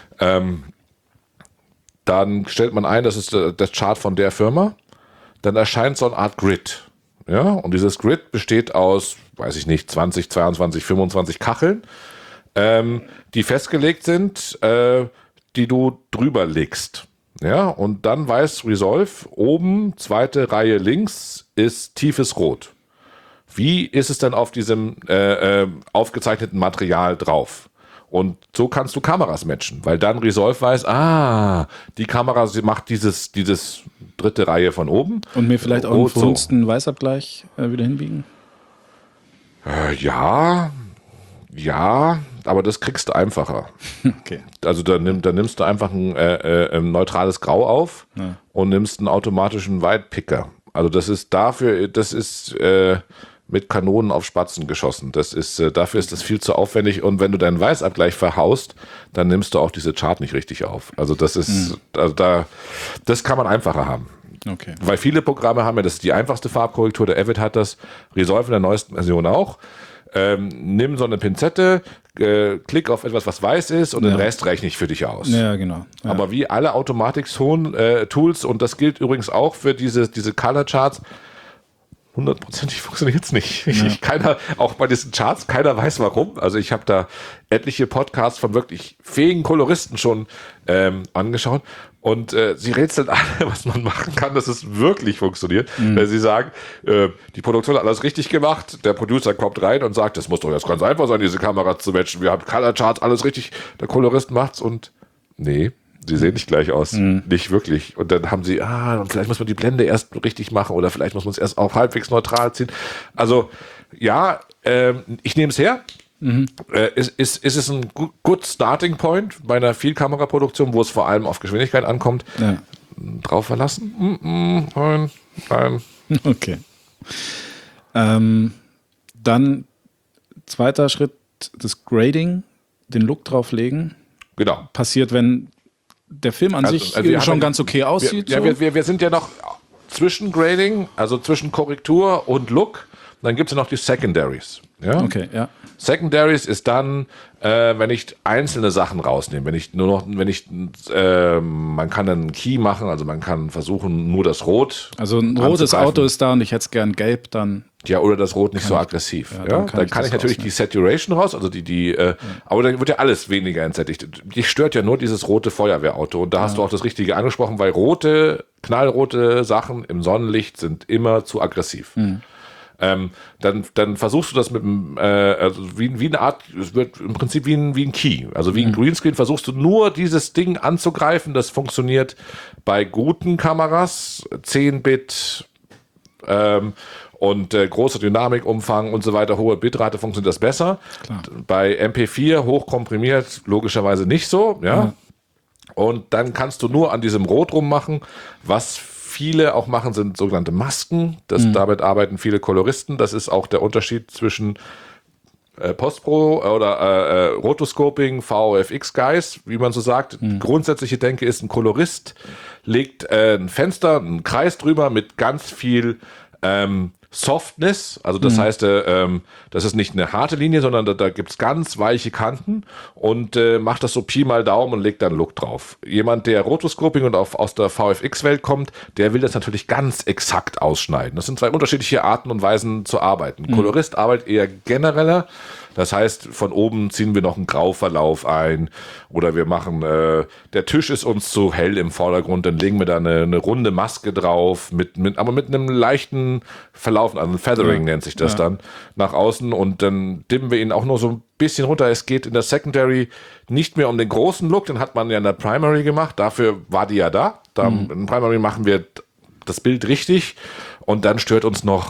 Dann stellt man ein, das ist das Chart von der Firma, dann erscheint so eine Art Grid. Ja, und dieses Grid besteht aus, weiß ich nicht, 20, 22, 25 Kacheln, die festgelegt sind, die du drüber legst. Ja, und dann weiß Resolve, oben, zweite Reihe links, ist tiefes Rot. Wie ist es denn auf diesem aufgezeichneten Material drauf? Und so kannst du Kameras matchen, weil dann Resolve weiß, die Kamera macht dieses dritte Reihe von oben. Und mir vielleicht auch einen verhunzten Weißabgleich wieder hinbiegen? Ja, aber das kriegst du einfacher. Okay. Also da nimmst du einfach ein neutrales Grau auf und nimmst einen automatischen Whitepicker. Also das ist mit Kanonen auf Spatzen geschossen. Dafür ist das viel zu aufwendig, und wenn du deinen Weißabgleich verhaust, dann nimmst du auch diese Chart nicht richtig auf. Also das kann man einfacher haben. Okay. Weil viele Programme haben das ist die einfachste Farbkorrektur, der Avid hat das, Resolve in der neuesten Version auch. Nimm so eine Pinzette, klick auf etwas, was weiß ist, und den Rest rechne ich für dich aus. Ja, genau. Ja. Aber wie alle Automatik-Tools, und das gilt übrigens auch für diese Color Charts, 100% funktioniert es nicht. Auch bei diesen Charts, keiner weiß warum. Also ich habe da etliche Podcasts von wirklich fähigen Koloristen schon angeschaut, und sie rätseln alle, was man machen kann, dass es wirklich funktioniert. Wenn sie sagen, die Produktion hat alles richtig gemacht, der Producer kommt rein und sagt, das muss doch jetzt ganz einfach sein, diese Kamera zu matchen. Wir haben Color Charts, alles richtig. Der Kolorist macht's, und nee. Sie sehen nicht gleich aus. Nicht wirklich. Und dann haben sie, vielleicht muss man die Blende erst richtig machen, oder vielleicht muss man es erst auch halbwegs neutral ziehen. Also, ja, ich nehme es her. Ist es ein good starting point bei einer Vielkameraproduktion, wo es vor allem auf Geschwindigkeit ankommt? Ja. Drauf verlassen? Nein. Okay. Dann zweiter Schritt, das Grading, den Look drauflegen. Genau. Passiert, wenn der Film an sich schon ganz okay aussieht. Wir sind ja noch zwischen Grading, also zwischen Korrektur und Look. Dann gibt es ja noch die Secondaries. Ja? Okay, ja. Secondaries ist dann, wenn ich einzelne Sachen rausnehme, man kann einen Key machen, also man kann versuchen, nur das Rot. Also ein rotes Auto ist da und ich hätte es gern gelb, dann. Ja, oder das Rot nicht so aggressiv. Dann kann ich natürlich die Saturation raus, also aber dann wird ja alles weniger entsättigt. Dich stört ja nur dieses rote Feuerwehrauto, und da hast du auch das Richtige angesprochen, weil knallrote Sachen im Sonnenlicht sind immer zu aggressiv. Dann versuchst du das mit also wie eine Art, es wird im Prinzip wie ein Key, also wie ein Greenscreen, versuchst du nur dieses Ding anzugreifen. Das funktioniert bei guten Kameras, 10-Bit und großer Dynamikumfang und so weiter, hohe Bitrate, funktioniert das besser. Klar. Bei MP4 hochkomprimiert logischerweise nicht so, ja. Und dann kannst du nur an diesem Rot rummachen. Was viele auch machen, sind sogenannte Masken. Damit arbeiten viele Koloristen. Das ist auch der Unterschied zwischen Postpro oder Rotoscoping, VFX-Guys, wie man so sagt. Grundsätzliche Denke ist, ein Kolorist legt ein Fenster, einen Kreis drüber mit ganz viel Softness, also das heißt, das ist nicht eine harte Linie, sondern da gibt's ganz weiche Kanten, und macht das so Pi mal Daumen und legt dann Look drauf. Jemand, der Rotoscoping und aus der VFX-Welt kommt, der will das natürlich ganz exakt ausschneiden. Das sind zwei unterschiedliche Arten und Weisen zu arbeiten. Kolorist arbeitet eher genereller. Das heißt, von oben ziehen wir noch einen Grauverlauf ein, oder wir machen, der Tisch ist uns zu hell im Vordergrund, dann legen wir da eine runde Maske drauf, aber mit einem leichten Verlauf, also ein Feathering nennt sich das dann, nach außen, und dann dimmen wir ihn auch nur so ein bisschen runter. Es geht in der Secondary nicht mehr um den großen Look, den hat man ja in der Primary gemacht, dafür war die ja da. In Primary machen wir das Bild richtig, und dann stört uns noch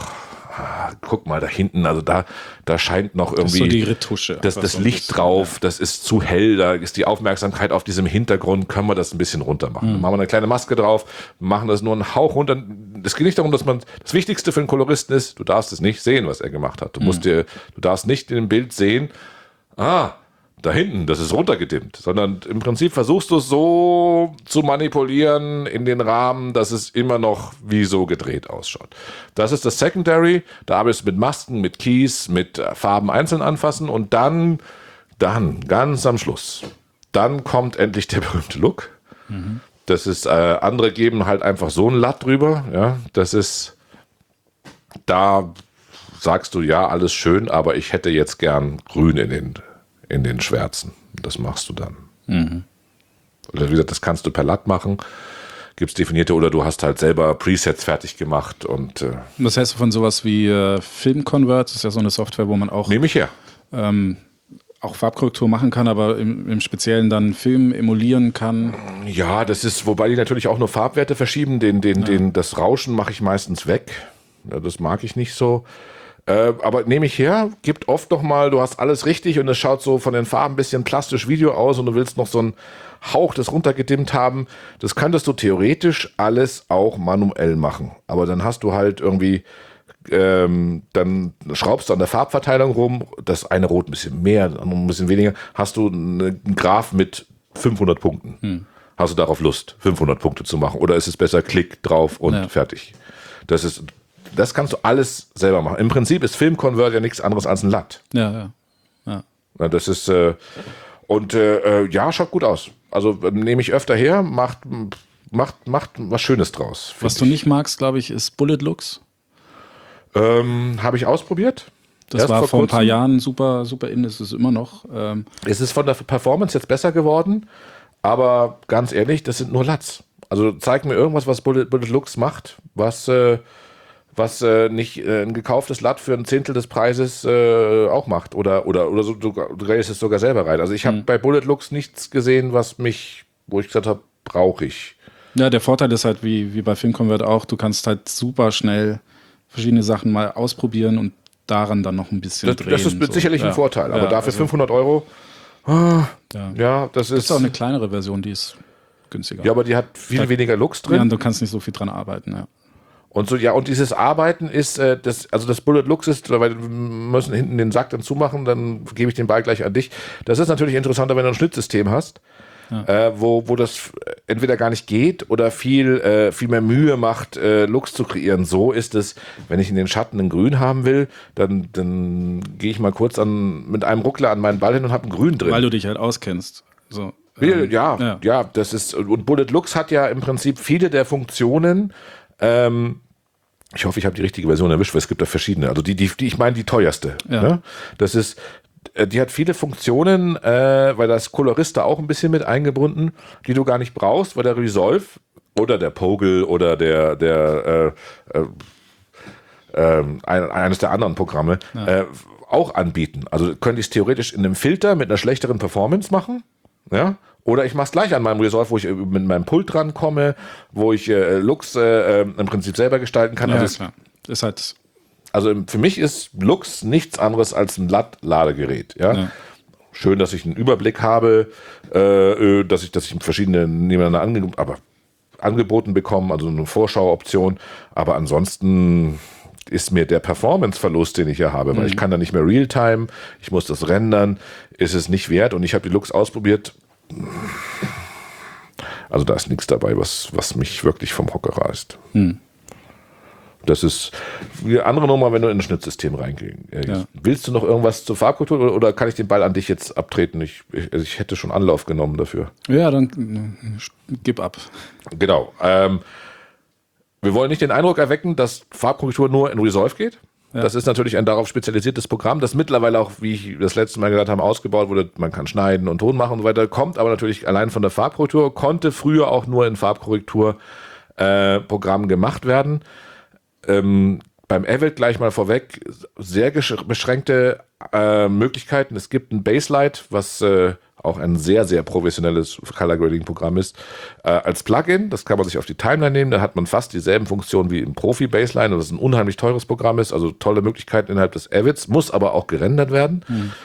guck mal da hinten, also da scheint noch irgendwie so die Retusche. Das Licht drauf, das ist zu hell, da ist die Aufmerksamkeit auf diesem Hintergrund, können wir das ein bisschen runter machen. Dann machen wir eine kleine Maske drauf, machen das nur einen Hauch runter. Es geht nicht darum, dass das Wichtigste für einen Koloristen ist, du darfst es nicht sehen, was er gemacht hat. Du darfst nicht in dem Bild sehen, da hinten, das ist runtergedimmt, sondern im Prinzip versuchst du es so zu manipulieren in den Rahmen, dass es immer noch wie so gedreht ausschaut. Das ist das Secondary, da arbeitest du mit Masken, mit Keys, mit Farben einzeln anfassen und dann ganz am Schluss, dann kommt endlich der berühmte Look. Das ist, andere geben halt einfach so ein Latt drüber, ja, das ist, da sagst du, ja, alles schön, aber ich hätte jetzt gern grün in den Schwärzen. Das machst du dann. Oder wie gesagt, das kannst du per Latt machen. Gibt es definierte oder du hast halt selber Presets fertig gemacht. Und was heißt du von sowas wie Film Convert? Das ist ja so eine Software, wo man auch nehme ich her. Auch Farbkorrektur machen kann, aber im Speziellen dann Film emulieren kann. Ja, das ist, wobei die natürlich auch nur Farbwerte verschieben. Das Rauschen mache ich meistens weg. Ja, das mag ich nicht so. Aber nehme ich her, gibt oft noch mal, du hast alles richtig und es schaut so von den Farben ein bisschen plastisch Video aus und du willst noch so einen Hauch das runtergedimmt haben. Das könntest du theoretisch alles auch manuell machen. Aber dann hast du halt irgendwie, dann schraubst du an der Farbverteilung rum, das eine Rot ein bisschen mehr, das andere ein bisschen weniger, hast du einen Graph mit 500 Punkten. Hast du darauf Lust, 500 Punkte zu machen? Oder ist es besser, Klick drauf und fertig? Das kannst du alles selber machen. Im Prinzip ist Film Convert ja nichts anderes als ein Latt. Ja. Das ist, schaut gut aus. Also nehme ich öfter her, macht was Schönes draus. Was du nicht magst, glaube ich, ist Bullet Looks. Habe ich ausprobiert. Das war vor ein paar Jahren super in, ist es immer noch. Es ist von der Performance jetzt besser geworden, aber ganz ehrlich, das sind nur Latts. Also zeig mir irgendwas, was Bullet Looks macht, was nicht ein gekauftes Latt für ein Zehntel des Preises auch macht. Oder so, du drehst es sogar selber rein. Also ich habe bei Bullet Looks nichts gesehen, wo ich gesagt habe, brauche ich. Ja, der Vorteil ist halt, wie bei Film Convert auch, du kannst halt super schnell verschiedene Sachen mal ausprobieren und daran dann noch ein bisschen drehen. Das ist sicherlich ein Vorteil, aber dafür 500 €, das ist... Es gibt auch eine kleinere Version, die ist günstiger. Ja, aber die hat viel weniger Looks drin. Ja, und du kannst nicht so viel dran arbeiten, ja. Und so, ja, und dieses Arbeiten ist, das Bullet Looks ist, weil wir müssen hinten den Sack dann zumachen, dann gebe ich den Ball gleich an dich. Das ist natürlich interessanter, wenn du ein Schnittsystem hast, wo das entweder gar nicht geht oder viel mehr Mühe macht, Looks zu kreieren. So ist es, wenn ich in den Schatten ein Grün haben will, dann gehe ich mal kurz mit einem Ruckler an meinen Ball hin und habe ein Grün drin. Weil du dich halt auskennst. So. Ja, das ist, und Bullet Looks hat ja im Prinzip viele der Funktionen. Ich hoffe, ich habe die richtige Version erwischt, weil es gibt da verschiedene. Also die ich meine, die teuerste. Ja. Ne? Das ist, die hat viele Funktionen, weil das Colorista auch ein bisschen mit eingebunden, die du gar nicht brauchst, weil der Resolve oder der Pogel oder eines der anderen Programme auch anbieten. Also könnte ich es theoretisch in einem Filter mit einer schlechteren Performance machen, ja. Oder ich mache es gleich an meinem Resolve, wo ich mit meinem Pult rankomme, wo ich Looks im Prinzip selber gestalten kann. Ja, also klar. Ist halt also für mich ist Looks nichts anderes als ein Ladegerät. Ja? Schön, dass ich einen Überblick habe, dass ich verschiedene nebeneinander angeboten bekomme, also eine Vorschauoption. Aber ansonsten ist mir der Performance-Verlust, den ich hier habe, weil ich kann da nicht mehr Realtime, ich muss das rendern, ist es nicht wert. Und ich habe die Looks ausprobiert. Also da ist nichts dabei, was mich wirklich vom Hocker reißt. Das ist eine andere Nummer, wenn du in ein Schnittsystem reingehst. Ja. Willst du noch irgendwas zur Farbkultur oder kann ich den Ball an dich jetzt abtreten? Ich hätte schon Anlauf genommen dafür. Ja, dann gib ab. Genau. Wir wollen nicht den Eindruck erwecken, dass Farbkorrektur nur in Resolve geht. Ja. Das ist natürlich ein darauf spezialisiertes Programm, das mittlerweile auch, wie ich das letzte Mal gesagt habe, ausgebaut wurde. Man kann schneiden und Ton machen und so weiter. Kommt aber natürlich allein von der Farbkorrektur, konnte früher auch nur in Farbkorrektur-Programmen gemacht werden. Beim Avid gleich mal vorweg, sehr beschränkte Möglichkeiten. Es gibt ein Baselight, was auch ein sehr, sehr professionelles Color-Grading-Programm ist. Als Plugin, das kann man sich auf die Timeline nehmen, da hat man fast dieselben Funktionen wie im Profi-Baseline, und das ein unheimlich teures Programm ist, also tolle Möglichkeiten innerhalb des Avids, muss aber auch gerendert werden.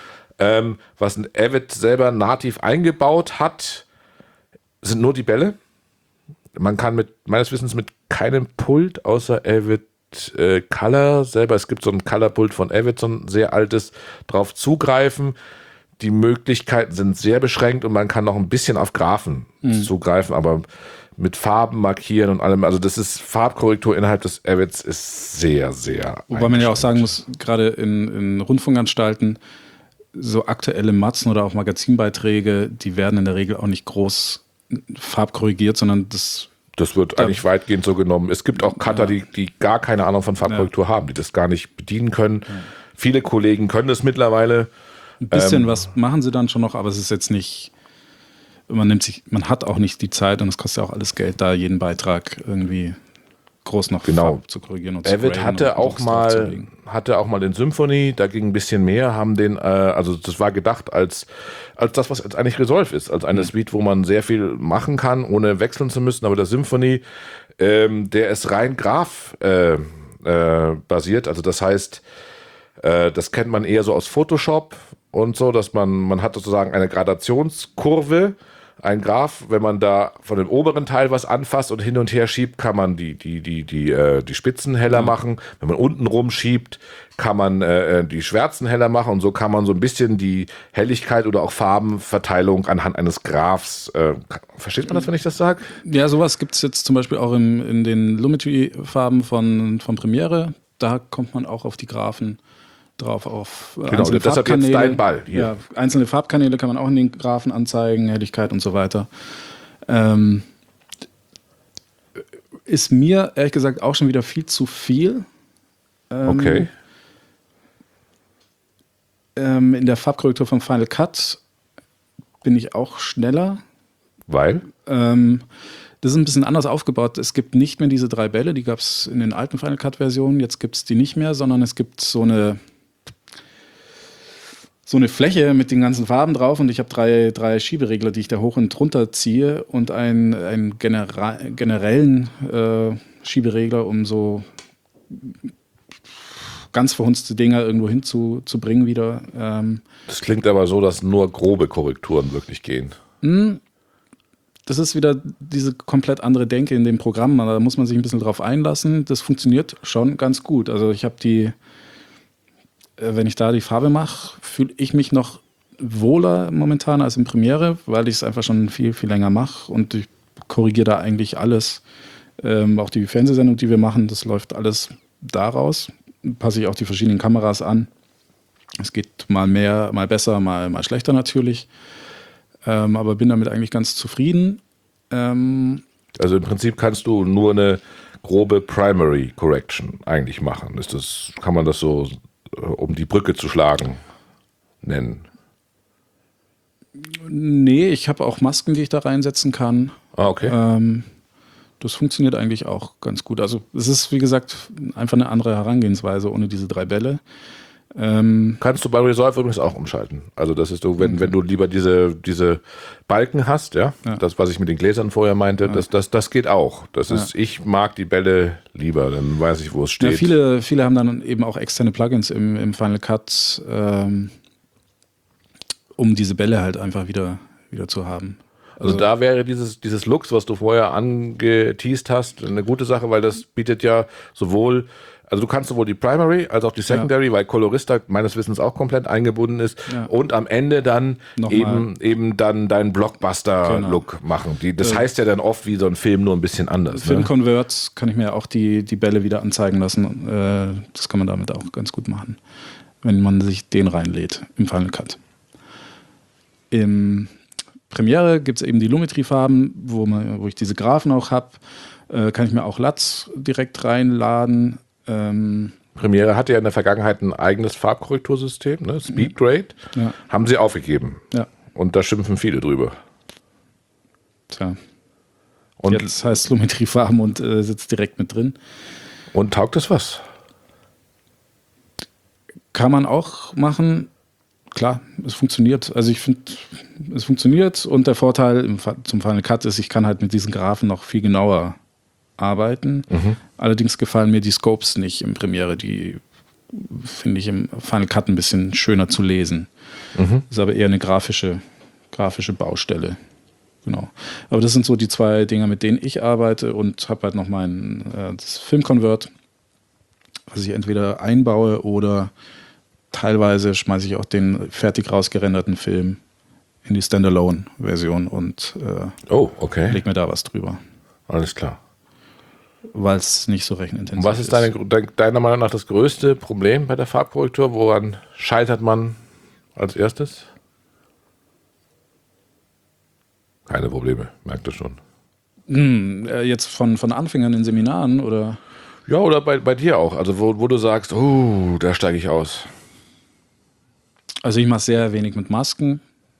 Was ein Avid selber nativ eingebaut hat, sind nur die Bälle. Man kann meines Wissens mit keinem Pult außer Avid Color selber, es gibt so ein Color-Pult von Avid, so ein sehr altes, drauf zugreifen. Die Möglichkeiten sind sehr beschränkt und man kann noch ein bisschen auf Graphen zugreifen, aber mit Farben markieren und allem, also das ist Farbkorrektur innerhalb des Avids ist sehr, sehr Wobei man ja auch sagen muss, gerade in Rundfunkanstalten, so aktuelle Matzen oder auch Magazinbeiträge, die werden in der Regel auch nicht groß farbkorrigiert, sondern das wird eigentlich weitgehend so genommen. Es gibt auch Cutter, die gar keine Ahnung von Farbkorrektur haben, die das gar nicht bedienen können. Viele Kollegen können das mittlerweile. Ein bisschen was machen sie dann schon noch, aber es ist jetzt nicht, man hat auch nicht die Zeit und es kostet ja auch alles Geld, da jeden Beitrag irgendwie groß noch Farb zu korrigieren und Avid zu hatte auch mal den Symphony, da ging ein bisschen mehr, haben den, also das war gedacht als das, was jetzt eigentlich Resolve ist, als eine Suite, wo man sehr viel machen kann, ohne wechseln zu müssen, aber der Symphony, der ist rein Graph basiert, also das heißt, das kennt man eher so aus Photoshop und so, dass man hat sozusagen eine Gradationskurve, ein Graph, wenn man da von dem oberen Teil was anfasst und hin und her schiebt, kann man die Spitzen heller machen. Wenn man unten rumschiebt, kann man die Schwärzen heller machen und so kann man so ein bisschen die Helligkeit oder auch Farbenverteilung anhand eines Graphs, versteht man das, wenn ich das sage? Ja, sowas gibt es jetzt zum Beispiel auch in den Lumetri-Farben von Premiere. Da kommt man auch auf die Graphen drauf, auf einzelne deshalb Farbkanäle. Jetzt dein Ball hier. Ja, einzelne Farbkanäle kann man auch in den Graphen anzeigen, Helligkeit und so weiter. Ist mir ehrlich gesagt auch schon wieder viel zu viel. Okay. In der Farbkorrektur von Final Cut bin ich auch schneller. Weil? Das ist ein bisschen anders aufgebaut. Es gibt nicht mehr diese 3 Bälle, die gab es in den alten Final Cut-Versionen. Jetzt gibt es die nicht mehr, sondern es gibt so eine Fläche mit den ganzen Farben drauf und ich habe drei Schieberegler, die ich da hoch und runter ziehe und einen generellen Schieberegler, um so ganz verhunzte Dinger irgendwo hinzubringen wieder. Das klingt aber so, dass nur grobe Korrekturen wirklich gehen. Das ist wieder diese komplett andere Denke in dem Programm. Da muss man sich ein bisschen drauf einlassen. Das funktioniert schon ganz gut. Also ich habe wenn ich da die Farbe mache, fühle ich mich noch wohler momentan als in Premiere, weil ich es einfach schon viel, viel länger mache und ich korrigiere da eigentlich alles. Auch die Fernsehsendung, die wir machen, das läuft alles daraus. Passe ich auch die verschiedenen Kameras an. Es geht mal mehr, mal besser, mal schlechter natürlich. Aber bin damit eigentlich ganz zufrieden. Also im Prinzip kannst du nur eine grobe Primary Correction eigentlich machen. Kann man das so, um die Brücke zu schlagen, nennen? Nee, ich habe auch Masken, die ich da reinsetzen kann. Ah, okay. Das funktioniert eigentlich auch ganz gut. Also es ist, wie gesagt, einfach eine andere Herangehensweise ohne diese 3 Bälle. Kannst du bei Resolve übrigens auch umschalten. Also das ist so, wenn du lieber diese Balken hast, ja, das, was ich mit den Gläsern vorher meinte, das geht auch. Ich mag die Bälle lieber, dann weiß ich, wo es steht. Ja, viele haben dann eben auch externe Plugins im Final Cut, um diese Bälle halt einfach wieder zu haben. Also da wäre dieses Lux, was du vorher angeteased hast, eine gute Sache, weil das bietet ja also du kannst sowohl die Primary als auch die Secondary, weil Colorista meines Wissens auch komplett eingebunden ist und am Ende dann eben dann deinen Blockbuster-Look machen. Das heißt ja dann oft wie so ein Film, nur ein bisschen anders. Für den Convert kann ich mir auch die Bälle wieder anzeigen lassen. Das kann man damit auch ganz gut machen, wenn man sich den reinlädt im Final Cut. Im Premiere gibt es eben die Lumetri-Farben, wo ich diese Graphen auch habe. Kann ich mir auch LUTs direkt reinladen. Premiere hatte ja in der Vergangenheit ein eigenes Farbkorrektursystem, ne? Speedgrade. Ja. Haben sie aufgegeben. Ja. Und da schimpfen viele drüber. Tja. Und jetzt heißt es Lumetri-Farben und sitzt direkt mit drin. Und taugt es was? Kann man auch machen. klar, es funktioniert. Also ich finde, es funktioniert und der Vorteil zum Final Cut ist, ich kann halt mit diesen Graphen noch viel genauer arbeiten. Allerdings gefallen mir die Scopes nicht im Premiere, die finde ich im Final Cut ein bisschen schöner zu lesen. Ist aber eher eine grafische Baustelle. Genau. Aber das sind so die 2 Dinger, mit denen ich arbeite und habe halt noch das Film-Convert, was ich entweder einbaue oder teilweise schmeiße ich auch den fertig rausgerenderten Film in die Standalone-Version und leg mir da was drüber. Alles klar. Weil es nicht so rechenintensiv ist. Was ist deiner Meinung nach das größte Problem bei der Farbkorrektur? Woran scheitert man als erstes? Keine Probleme, merkt ihr schon. Jetzt von Anfängern in Seminaren oder? Ja, oder bei dir auch. Also wo du sagst, da steige ich aus. Also ich mache sehr wenig mit Masken.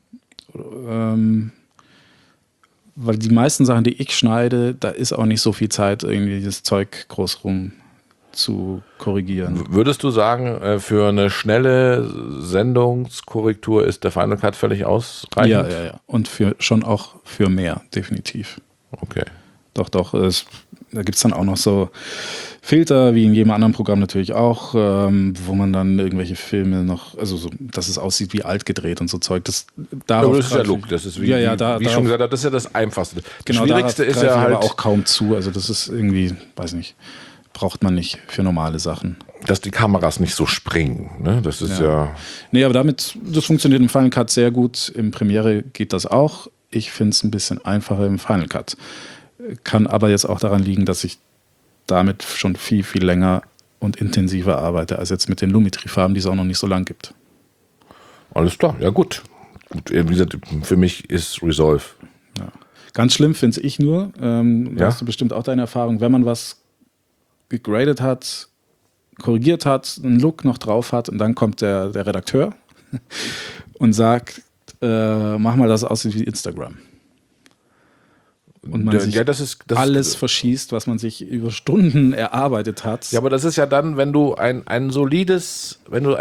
Weil die meisten Sachen, die ich schneide, da ist auch nicht so viel Zeit, irgendwie das Zeug groß rum zu korrigieren. Würdest du sagen, für eine schnelle Sendungskorrektur ist der Final Cut völlig ausreichend? Ja. Und schon auch für mehr, definitiv. Okay. Doch. Da gibt es dann auch noch so Filter, wie in jedem anderen Programm natürlich auch, wo man dann irgendwelche Filme noch, also so, dass es aussieht wie alt gedreht und so Zeug. Das ist ja Look, das ist wie schon gesagt, das ist ja das Einfachste. Genau, das Schwierigste ist ja halt aber auch kaum zu, also das ist irgendwie, weiß nicht, braucht man nicht für normale Sachen. Dass die Kameras nicht so springen, ne? Das ist ja. Nee, aber das funktioniert im Final Cut sehr gut. Im Premiere geht das auch. Ich finde es ein bisschen einfacher im Final Cut. Kann aber jetzt auch daran liegen, dass ich damit schon viel, viel länger und intensiver arbeite, als jetzt mit den Lumetri-Farben, die es auch noch nicht so lang gibt. Alles klar, ja gut. Wie gesagt, für mich ist Resolve. Ja. Ganz schlimm finde ich nur, hast du bestimmt auch deine Erfahrung, wenn man was gegradet hat, korrigiert hat, einen Look noch drauf hat und dann kommt der Redakteur und sagt, mach mal, das aussieht wie Instagram. Und man sich alles verschießt, was man sich über Stunden erarbeitet hat. Ja, aber das ist ja dann, wenn du ein solides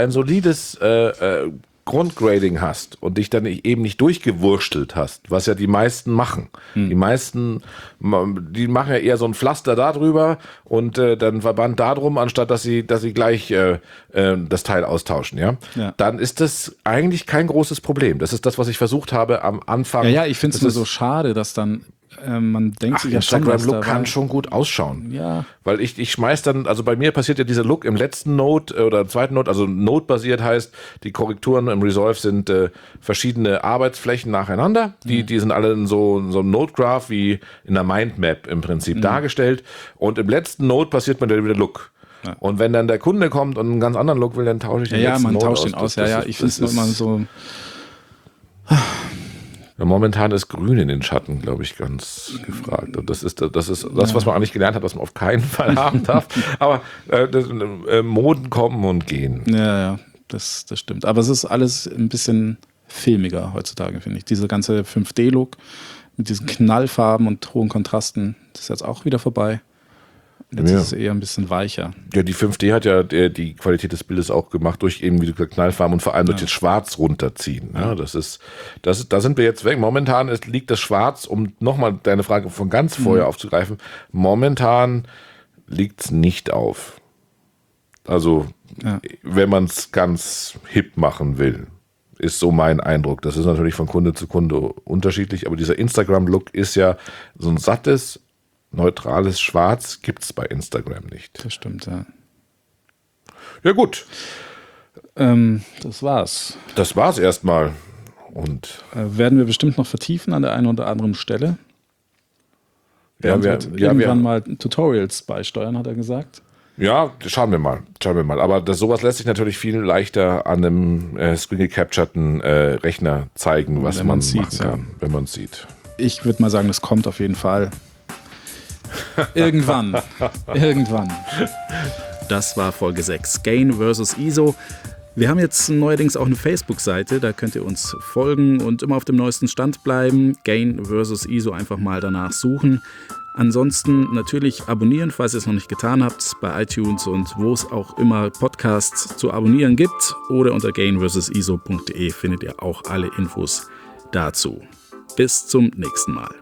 Grundgrading hast und dich dann eben nicht durchgewurstelt hast, was ja die meisten machen. Die meisten, die machen ja eher so ein Pflaster da drüber und dann Verband da drum, anstatt dass sie gleich das Teil austauschen. Ja? Dann ist das eigentlich kein großes Problem. Das ist das, was ich versucht habe am Anfang. Ja, ich finde es nur so schade, dass dann man denkt sich ja schon, Instagram-Look kann schon gut ausschauen. Ja. Weil ich schmeiß dann, also bei mir passiert ja dieser Look im letzten Note oder im zweiten Note, also Note-basiert heißt, die Korrekturen im Resolve sind verschiedene Arbeitsflächen nacheinander. Die sind alle in so einem Note-Graph wie in einer Mindmap im Prinzip dargestellt. Und im letzten Note passiert mir dann wieder Look. Ja. Und wenn dann der Kunde kommt und einen ganz anderen Look will, dann tausche ich den letzten Note aus. Ja, man tauscht den aus. Ich finde es immer so. Ja, momentan ist Grün in den Schatten, glaube ich, ganz gefragt. Und das ist das, was man eigentlich gelernt hat, was man auf keinen Fall haben darf. Aber Moden kommen und gehen. Ja, das stimmt. Aber es ist alles ein bisschen filmiger heutzutage, finde ich. Dieser ganze 5D-Look mit diesen Knallfarben und hohen Kontrasten, das ist jetzt auch wieder vorbei. Jetzt ist es eher ein bisschen weicher. Ja, die 5D hat ja die Qualität des Bildes auch gemacht durch eben, wie du gesagt, Knallfarben und vor allem durch das Schwarz runterziehen. Ja, da sind wir jetzt weg. Momentan liegt das Schwarz, um nochmal deine Frage von ganz vorher aufzugreifen, momentan liegt es nicht auf. Also, wenn man es ganz hip machen will, ist so mein Eindruck. Das ist natürlich von Kunde zu Kunde unterschiedlich, aber dieser Instagram-Look ist ja so ein sattes, neutrales Schwarz gibt es bei Instagram nicht. Das stimmt, ja. Ja, gut. Das war's. Das war's erstmal. Und werden wir bestimmt noch vertiefen an der einen oder anderen Stelle. Wir irgendwann mal Tutorials beisteuern, hat er gesagt. Ja, schauen wir mal. Aber sowas lässt sich natürlich viel leichter an einem screen-gecapturten Rechner zeigen, was man machen kann, wenn man es sieht. Ich würde mal sagen, das kommt auf jeden Fall. Irgendwann. Das war Folge 6, Gain vs. ISO. Wir haben jetzt neuerdings auch eine Facebook-Seite, da könnt ihr uns folgen und immer auf dem neuesten Stand bleiben. Gain vs. ISO einfach mal danach suchen. Ansonsten natürlich abonnieren, falls ihr es noch nicht getan habt, bei iTunes und wo es auch immer Podcasts zu abonnieren gibt. Oder unter gainversiso.de findet ihr auch alle Infos dazu. Bis zum nächsten Mal.